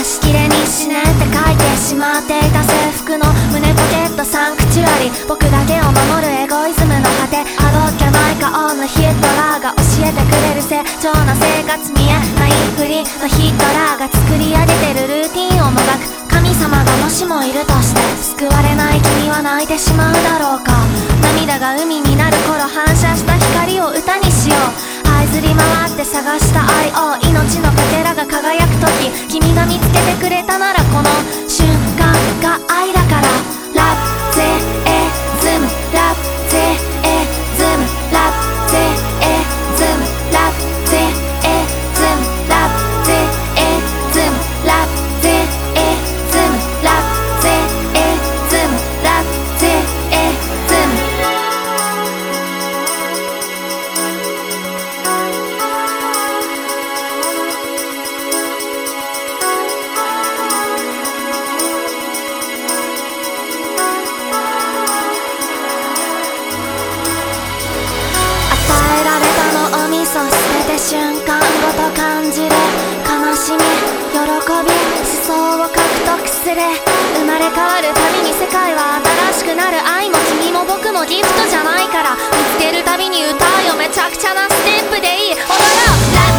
しきれに死ねって書いてしまっていた制服の胸ポケットサンクチュアリ、僕だけを守るエゴイズムの果て、あどけない顔のヒットラーが教えてくれる正常な生活、見えないふりのヒットラーが作り上げてるルーティンをもがく。神様がもしもいるとして救われない君は泣いてしまうだろうか。涙が海になる頃反射した光を歌にしよう。這いずり回って探した愛を、命のかけらが輝く時、君が見つけてくれたならこの瞬間が愛だから。ラブゼエズムラブゼエズムラブゼエズムラブゼエズムラブゼエズムラブゼエズムラブゼエズムラブゼエズム。与えられたのを味噌捨てて瞬間ごと感じる悲しみ喜び思想を獲得する。生まれ変わるたびに世界は新しくなる。愛も君も僕もギフトじゃないから、見つけるたびに歌うよ。めちゃくちゃなステップでいい踊ろう。